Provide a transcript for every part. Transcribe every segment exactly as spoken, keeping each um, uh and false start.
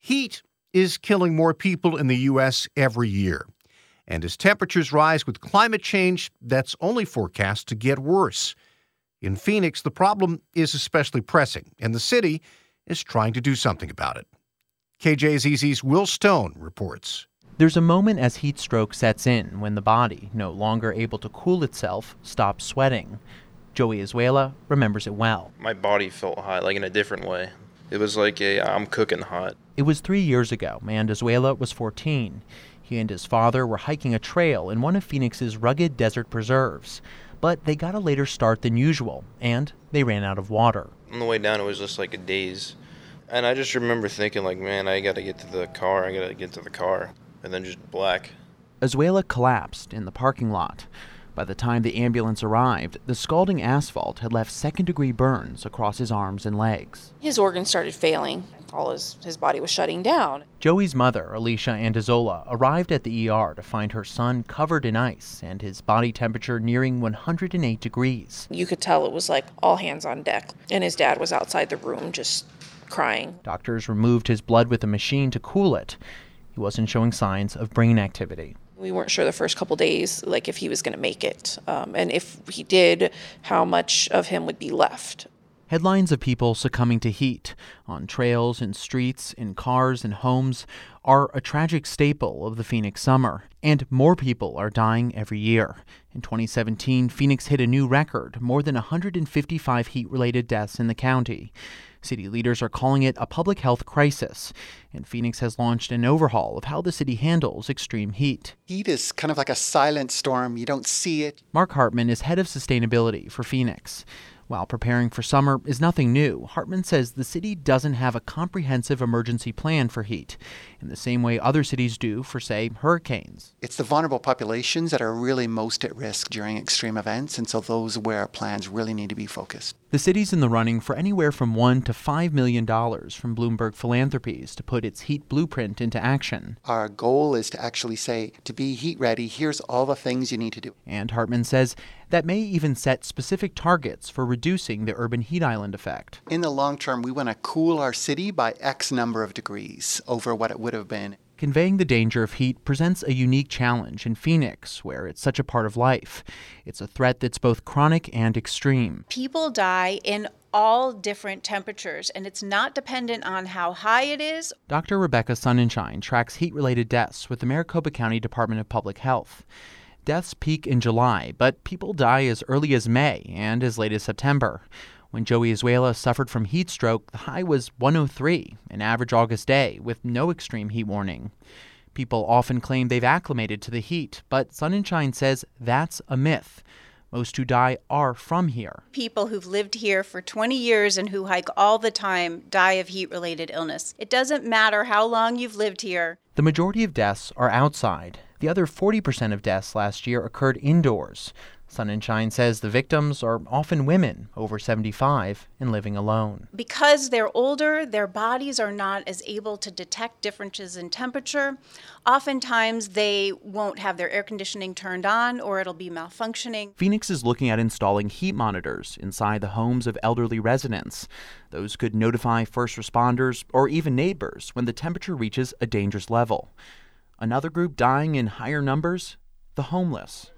Heat is killing more people in the U S every year. And as temperatures rise with climate change, that's only forecast to get worse. In Phoenix, the problem is especially pressing, and the city is trying to do something about it. K J Z Z's Will Stone reports. There's a moment as heat stroke sets in when the body, no longer able to cool itself, stops sweating. Joey Azuela remembers it well. My body felt hot, like in a different way. It was like a, I'm cooking hot. It was three years ago, and Azuela was fourteen. He and his father were hiking a trail in one of Phoenix's rugged desert preserves. But they got a later start than usual, and they ran out of water. On the way down, it was just like a daze. And I just remember thinking, like, man, I got to get to the car. I got to get to the car. And then just black. Azuela collapsed in the parking lot. By the time the ambulance arrived, the scalding asphalt had left second-degree burns across his arms and legs. His organs started failing. All his, his body was shutting down. Joey's mother, Alicia Andazola, arrived at the E R to find her son covered in ice and his body temperature nearing one hundred eight degrees. You could tell it was like all hands on deck. And his dad was outside the room just crying. Doctors removed his blood with a machine to cool it. He wasn't showing signs of brain activity. We weren't sure the first couple days, like if he was going to make it. Um, and if he did, how much of him would be left. Headlines of people succumbing to heat on trails and streets, in cars and homes are a tragic staple of the Phoenix summer. And more people are dying every year. In twenty seventeen, Phoenix hit a new record, more than one hundred fifty-five heat-related deaths in the county. City leaders are calling it a public health crisis, and Phoenix has launched an overhaul of how the city handles extreme heat. Heat is kind of like a silent storm. You don't see it. Mark Hartman is head of sustainability for Phoenix. While preparing for summer is nothing new, Hartman says the city doesn't have a comprehensive emergency plan for heat, in the same way other cities do for, say, hurricanes. It's the vulnerable populations that are really most at risk during extreme events, and so those where plans really need to be focused. The city's in the running for anywhere from one to five million dollars from Bloomberg Philanthropies to put its heat blueprint into action. Our goal is to actually say, to be heat ready, here's all the things you need to do. And Hartman says that may even set specific targets for reducing the urban heat island effect. In the long term, we want to cool our city by X number of degrees over what it would have been. Conveying the danger of heat presents a unique challenge in Phoenix, where it's such a part of life. It's a threat that's both chronic and extreme. People die in all different temperatures, and it's not dependent on how high it is. Doctor Rebecca Sonnenschein tracks heat-related deaths with the Maricopa County Department of Public Health. Deaths peak in July, but people die as early as May and as late as September. When Joey Azuela suffered from heat stroke, the high was one oh three, an average August day, with no extreme heat warning. People often claim they've acclimated to the heat, but Sonnenschein says that's a myth. Most who die are from here. People who've lived here for twenty years and who hike all the time die of heat-related illness. It doesn't matter how long you've lived here. The majority of deaths are outside. The other forty percent of deaths last year occurred indoors. Sonnenschein says the victims are often women over seventy-five and living alone. Because they're older, their bodies are not as able to detect differences in temperature. Oftentimes, they won't have their air conditioning turned on or it'll be malfunctioning. Phoenix is looking at installing heat monitors inside the homes of elderly residents. Those could notify first responders or even neighbors when the temperature reaches a dangerous level. Another group dying in higher numbers? The homeless.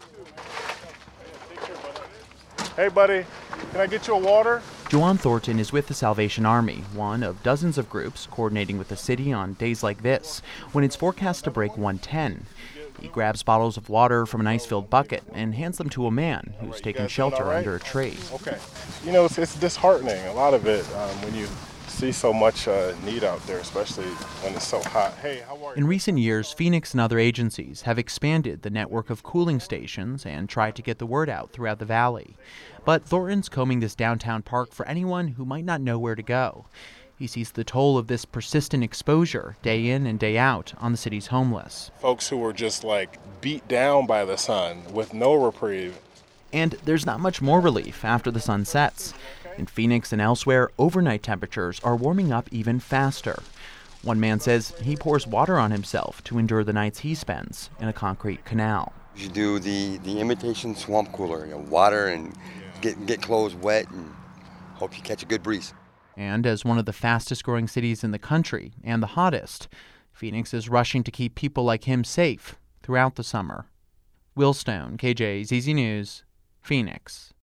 Hey, buddy, can I get you a water? Juwan Thornton is with the Salvation Army, one of dozens of groups coordinating with the city on days like this, when it's forecast to break one ten. He grabs bottles of water from an ice-filled bucket and hands them to a man who's taking shelter under a tree. Okay. You know, it's, it's disheartening, a lot of it, um, when you see so much uh, need out there, especially when it's so hot. Hey, how are you? In recent years, Phoenix and other agencies have expanded the network of cooling stations and tried to get the word out throughout the valley. But Thornton's combing this downtown park for anyone who might not know where to go. He sees the toll of this persistent exposure day in and day out on the city's homeless. Folks who were just like beat down by the sun with no reprieve. And there's not much more relief after the sun sets. In Phoenix and elsewhere, overnight temperatures are warming up even faster. One man says he pours water on himself to endure the nights he spends in a concrete canal. You do the, the imitation swamp cooler, you know, water and get, get clothes wet and hope you catch a good breeze. And as one of the fastest growing cities in the country and the hottest, Phoenix is rushing to keep people like him safe throughout the summer. Will Stone, K J Z Z News, Phoenix.